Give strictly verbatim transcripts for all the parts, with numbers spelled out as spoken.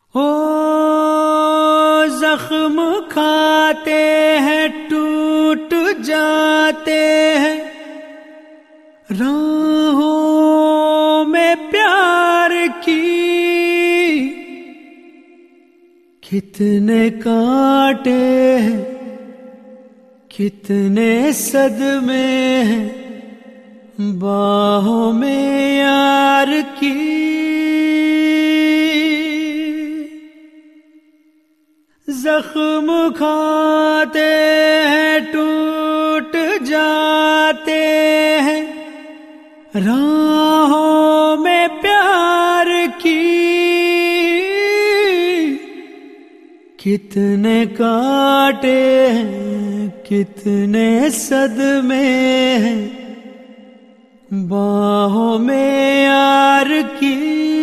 ओ जख्म खाते हैं टूट जाते हैं, राहों में प्यार की कितने कांटे हैं, कितने सदमे हैं बाहों में यार की। जख्म खाते हैं टूट जाते हैं, राहों में प्यार की कितने कांटे हैं, कितने सदमे हैं बाहों में यार की।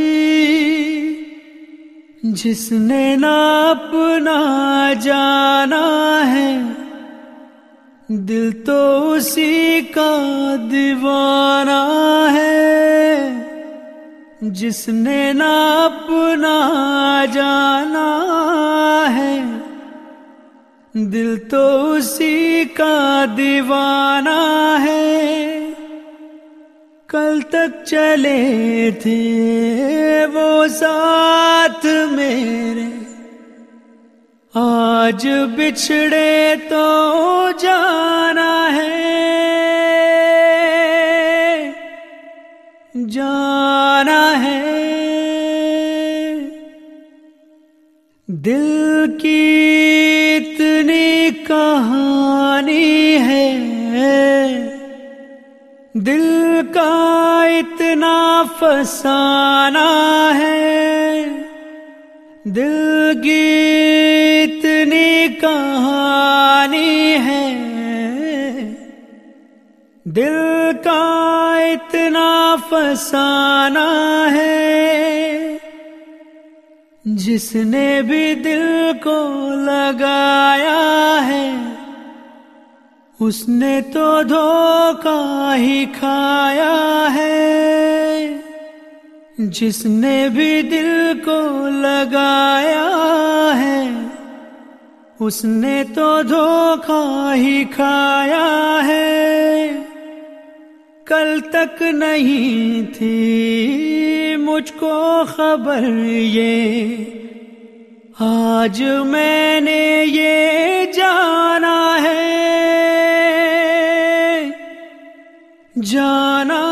जिसने ना अपना जाना है, दिल तो उसी का दीवाना है। जिसने ना अपना जाना है, दिल तो उसी का दीवाना है। कल तक चले थे वो साथ मेरे, आज बिछड़े तो जाना है, जाना है। दिल की इतनी कहानी है, दिल का इतना फसाना है। दिल की इतनी कहानी है, दिल का इतना फसाना है। जिसने भी दिल को लगाया है, उसने तो धोखा ही खाया है। जिसने भी दिल को लगाया है, उसने तो धोखा ही खाया है। कल तक नहीं थी मुझको खबर ये, आज मैंने ये जाना है, जाना